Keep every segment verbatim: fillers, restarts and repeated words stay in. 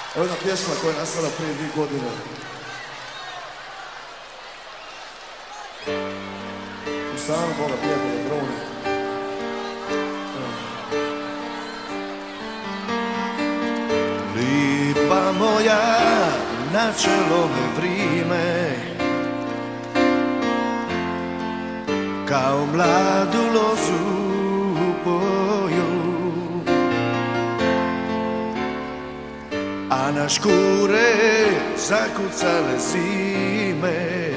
Ovo je jedna pjesma koja je nastala prije dvije godine. U stanu Boga prijatelja Brune. Lipa moja, na čelo me vrime, kao mladu lozu poju, a na škure zakucale zime,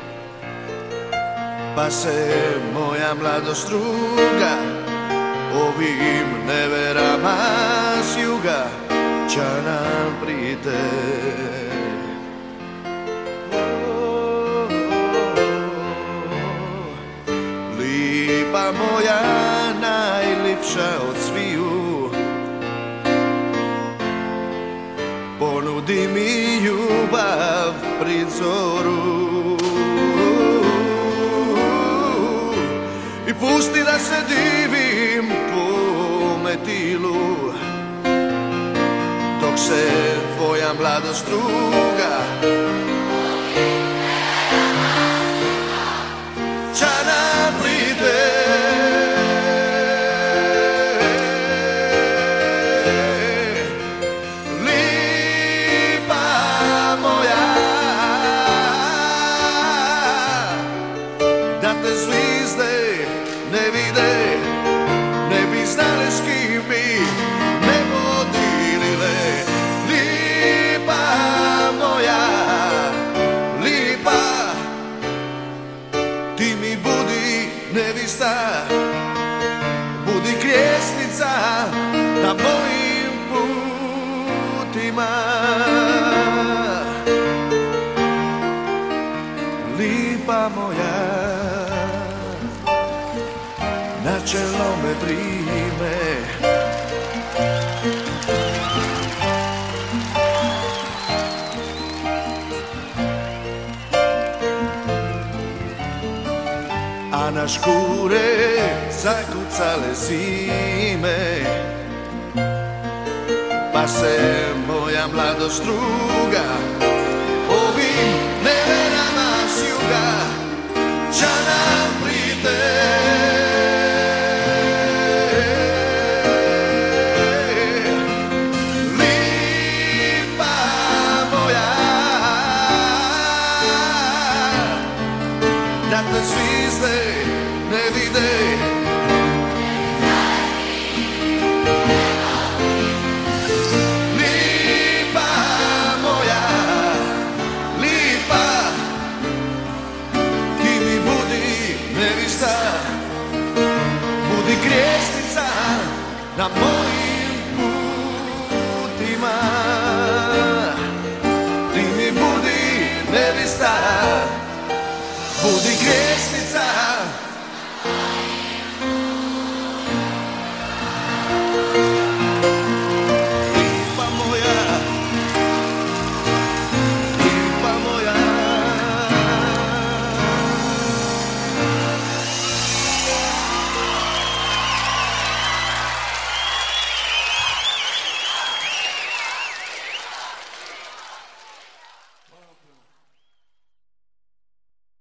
pa se moja mladost struga ovim neverama s juga ča nam pride. Lipa moja, najlipša od sviju, ponudi mi ljubav pri zoru i pusti da se divim po metilu, dok se tvoja mladost struga ča nam pride. Da te zvizde ne vide, ne bi znale s kim bi ne podilile. Lipa moja, lipa, ti mi budi nevista, budi krijesnica na mojim putima. Lipa moja, na čelo me prime, a na škure zakucale zime, pa se moja mladost struga ovim neverama s juga ča nam pride. Da te zvizde ne vide, lipa moja, lipa, ti mi budi nevista, budi krijesnica na mojim putima.